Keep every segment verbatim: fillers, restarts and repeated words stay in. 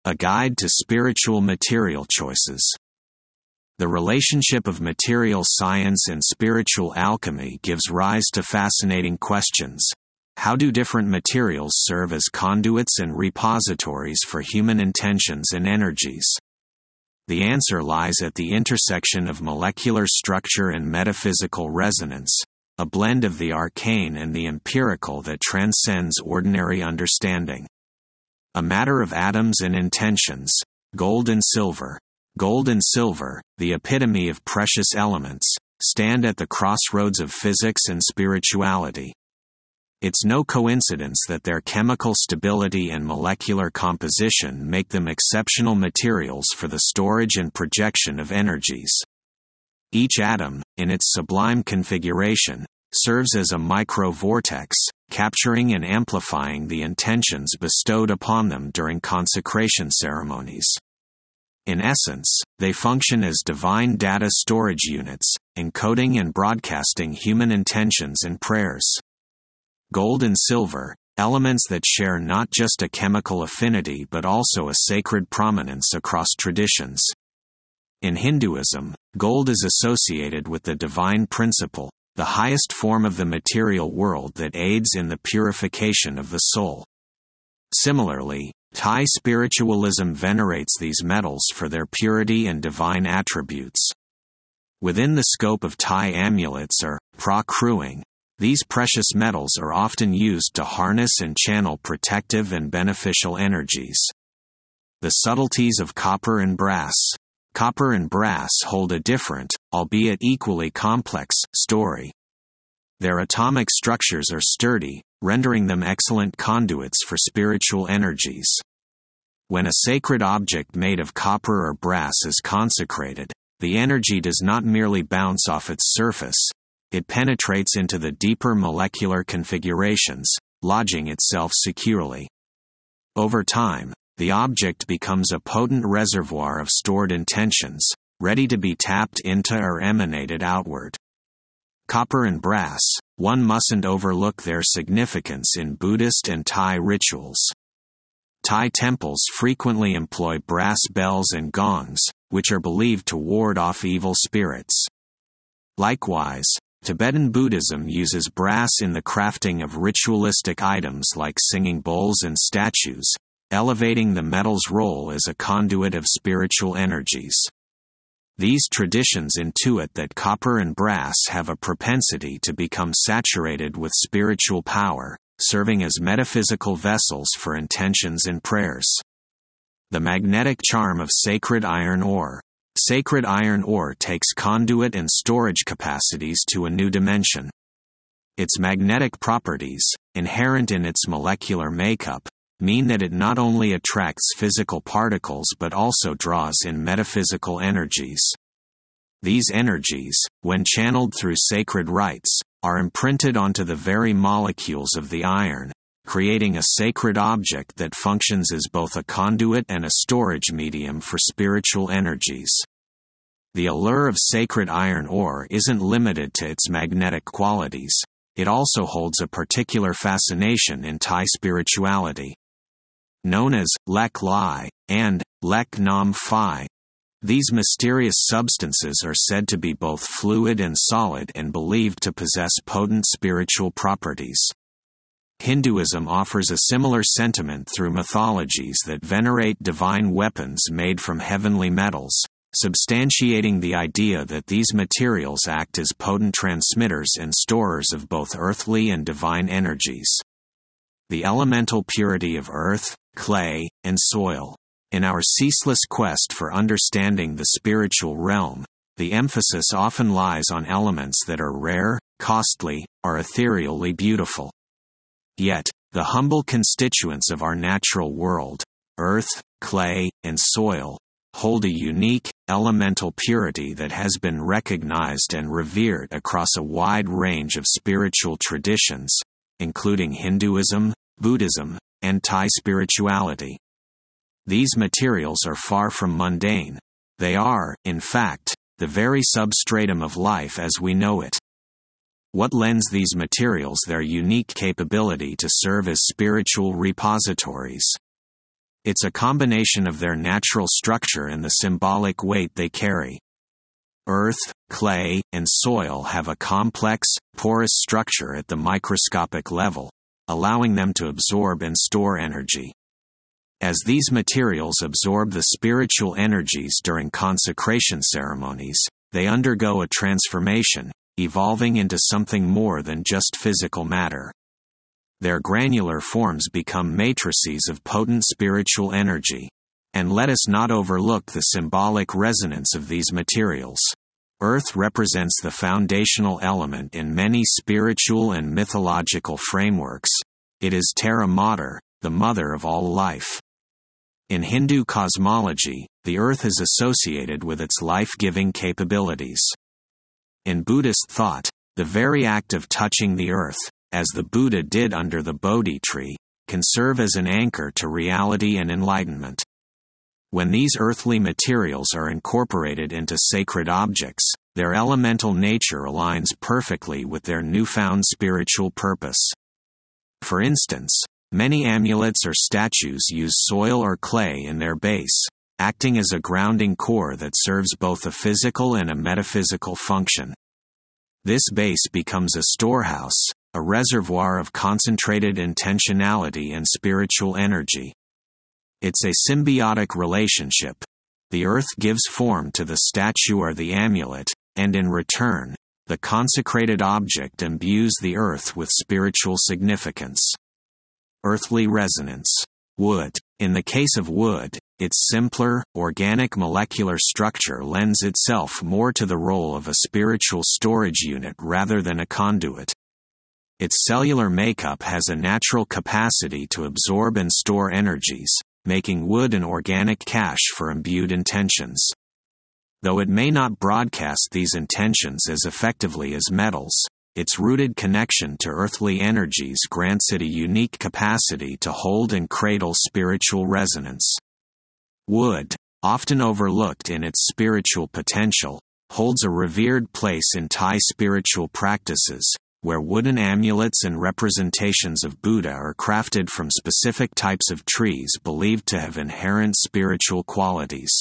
A Guide to Spiritual Material Choices. The relationship of material science and spiritual alchemy gives rise to fascinating questions. How do different materials serve as conduits and repositories for human intentions and energies? The answer lies at the intersection of molecular structure and metaphysical resonance, a blend of the arcane and the empirical that transcends ordinary understanding. A matter of atoms and intentions, gold and silver. Gold and silver, the epitome of precious elements, stand at the crossroads of physics and spirituality. It's no coincidence that their chemical stability and molecular composition make them exceptional materials for the storage and projection of energies. Each atom, in its sublime configuration, serves as a micro-vortex, capturing and amplifying the intentions bestowed upon them during consecration ceremonies. In essence, they function as divine data storage units, encoding and broadcasting human intentions and prayers. Gold and silver, elements that share not just a chemical affinity but also a sacred prominence across traditions. In Hinduism, gold is associated with the divine principle, the highest form of the material world that aids in the purification of the soul. Similarly, Thai spiritualism venerates these metals for their purity and divine attributes. Within the scope of Thai amulets or pra kruing, these precious metals are often used to harness and channel protective and beneficial energies. The subtleties of copper and brass. Copper and brass hold a different, albeit equally complex, story. Their atomic structures are sturdy, rendering them excellent conduits for spiritual energies. When a sacred object made of copper or brass is consecrated, the energy does not merely bounce off its surface, it penetrates into the deeper molecular configurations, lodging itself securely. Over time, the object becomes a potent reservoir of stored intentions, ready to be tapped into or emanated outward. Copper and brass, one mustn't overlook their significance in Buddhist and Thai rituals. Thai temples frequently employ brass bells and gongs, which are believed to ward off evil spirits. Likewise, Tibetan Buddhism uses brass in the crafting of ritualistic items like singing bowls and statues, elevating the metal's role as a conduit of spiritual energies. These traditions intuit that copper and brass have a propensity to become saturated with spiritual power, serving as metaphysical vessels for intentions and prayers. The magnetic charm of sacred iron ore. Sacred iron ore takes conduit and storage capacities to a new dimension. Its magnetic properties, inherent in its molecular makeup, mean that it not only attracts physical particles but also draws in metaphysical energies. These energies, when channeled through sacred rites, are imprinted onto the very molecules of the iron, creating a sacred object that functions as both a conduit and a storage medium for spiritual energies. The allure of sacred iron ore isn't limited to its magnetic qualities, it also holds a particular fascination in Thai spirituality. Known as Lek Lai and Lek Nam Phai, these mysterious substances are said to be both fluid and solid and believed to possess potent spiritual properties. Hinduism offers a similar sentiment through mythologies that venerate divine weapons made from heavenly metals, substantiating the idea that these materials act as potent transmitters and storers of both earthly and divine energies. The elemental purity of earth, clay, and soil. In our ceaseless quest for understanding the spiritual realm, the emphasis often lies on elements that are rare, costly, or ethereally beautiful. Yet, the humble constituents of our natural world, earth, clay, and soil, hold a unique, elemental purity that has been recognized and revered across a wide range of spiritual traditions, including Hinduism, Buddhism, and Thai spirituality. These materials are far from mundane. They are, in fact, the very substratum of life as we know it. What lends these materials their unique capability to serve as spiritual repositories? It's a combination of their natural structure and the symbolic weight they carry. Earth, clay, and soil have a complex, porous structure at the microscopic level, allowing them to absorb and store energy. As these materials absorb the spiritual energies during consecration ceremonies, they undergo a transformation, evolving into something more than just physical matter. Their granular forms become matrices of potent spiritual energy. And let us not overlook the symbolic resonance of these materials. Earth represents the foundational element in many spiritual and mythological frameworks. It is Terra Mater, the mother of all life. In Hindu cosmology, the earth is associated with its life-giving capabilities. In Buddhist thought, the very act of touching the earth, as the Buddha did under the Bodhi tree, can serve as an anchor to reality and enlightenment. When these earthly materials are incorporated into sacred objects, their elemental nature aligns perfectly with their newfound spiritual purpose. For instance, many amulets or statues use soil or clay in their base, acting as a grounding core that serves both a physical and a metaphysical function. This base becomes a storehouse, a reservoir of concentrated intentionality and spiritual energy. It's a symbiotic relationship. The earth gives form to the statue or the amulet, and in return, the consecrated object imbues the earth with spiritual significance. Earthly resonance. Wood. In the case of wood, its simpler, organic molecular structure lends itself more to the role of a spiritual storage unit rather than a conduit. Its cellular makeup has a natural capacity to absorb and store energies, making wood an organic cache for imbued intentions. Though it may not broadcast these intentions as effectively as metals, its rooted connection to earthly energies grants it a unique capacity to hold and cradle spiritual resonance. Wood, often overlooked in its spiritual potential, holds a revered place in Thai spiritual practices, where wooden amulets and representations of Buddha are crafted from specific types of trees believed to have inherent spiritual qualities.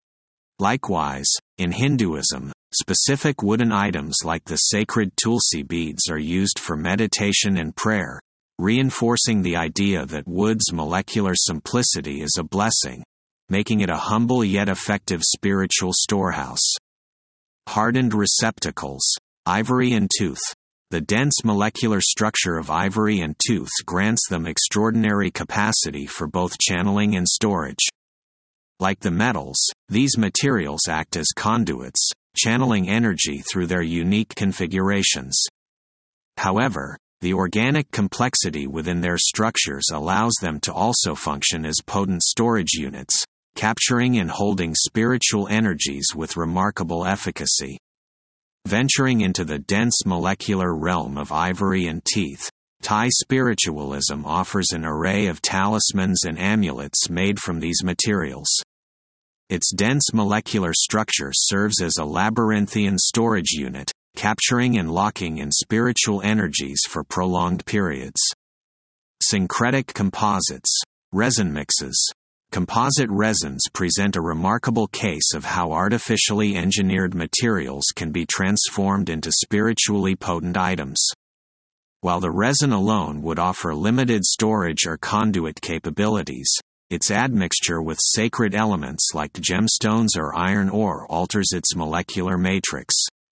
Likewise, in Hinduism, specific wooden items like the sacred tulsi beads are used for meditation and prayer, reinforcing the idea that wood's molecular simplicity is a blessing, making it a humble yet effective spiritual storehouse. Hardened receptacles. Ivory and tooth. The dense molecular structure of ivory and tooth grants them extraordinary capacity for both channeling and storage. Like the metals, these materials act as conduits, channeling energy through their unique configurations. However, the organic complexity within their structures allows them to also function as potent storage units, capturing and holding spiritual energies with remarkable efficacy. Venturing into the dense molecular realm of ivory and teeth, Thai spiritualism offers an array of talismans and amulets made from these materials. Its dense molecular structure serves as a labyrinthian storage unit, capturing and locking in spiritual energies for prolonged periods. Syncretic composites. Resin mixes. Composite resins present a remarkable case of how artificially engineered materials can be transformed into spiritually potent items. While the resin alone would offer limited storage or conduit capabilities, its admixture with sacred elements like gemstones or iron ore alters its molecular matrix.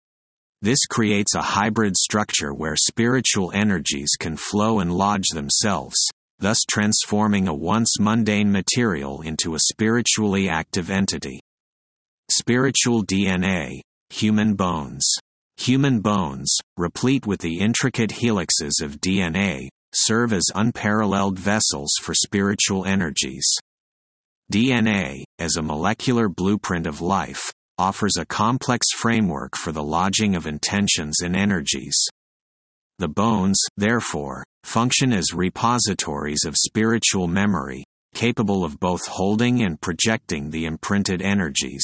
This creates a hybrid structure where spiritual energies can flow and lodge themselves, thus transforming a once mundane material into a spiritually active entity. Spiritual D N A. Human bones. Human bones, replete with the intricate helixes of D N A, serve as unparalleled vessels for spiritual energies. D N A, as a molecular blueprint of life, offers a complex framework for the lodging of intentions and energies. The bones, therefore, function as repositories of spiritual memory, capable of both holding and projecting the imprinted energies.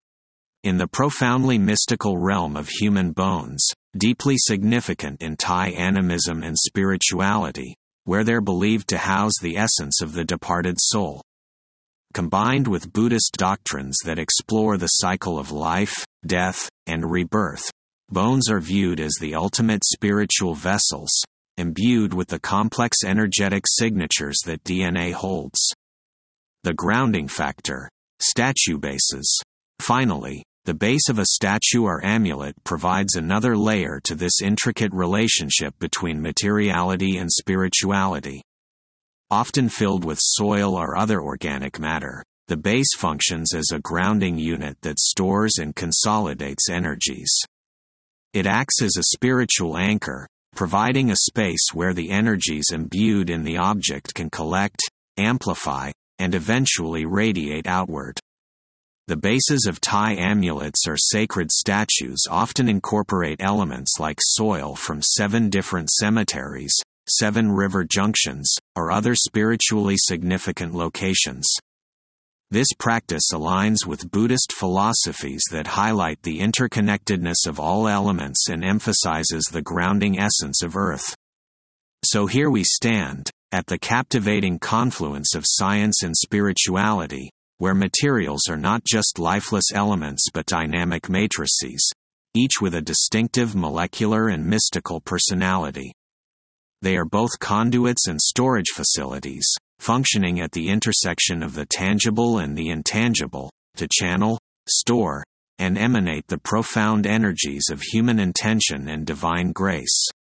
In the profoundly mystical realm of human bones, deeply significant in Thai animism and spirituality, where they're believed to house the essence of the departed soul. Combined with Buddhist doctrines that explore the cycle of life, death, and rebirth, bones are viewed as the ultimate spiritual vessels, imbued with the complex energetic signatures that D N A holds. The grounding factor. Statue bases. Finally, the base of a statue or amulet provides another layer to this intricate relationship between materiality and spirituality. Often filled with soil or other organic matter, the base functions as a grounding unit that stores and consolidates energies. It acts as a spiritual anchor, providing a space where the energies imbued in the object can collect, amplify, and eventually radiate outward. The bases of Thai amulets or sacred statues often incorporate elements like soil from seven different cemeteries, seven river junctions, or other spiritually significant locations. This practice aligns with Buddhist philosophies that highlight the interconnectedness of all elements and emphasizes the grounding essence of Earth. So here we stand, at the captivating confluence of science and spirituality, where materials are not just lifeless elements but dynamic matrices, each with a distinctive molecular and mystical personality. They are both conduits and storage facilities, functioning at the intersection of the tangible and the intangible, to channel, store, and emanate the profound energies of human intention and divine grace.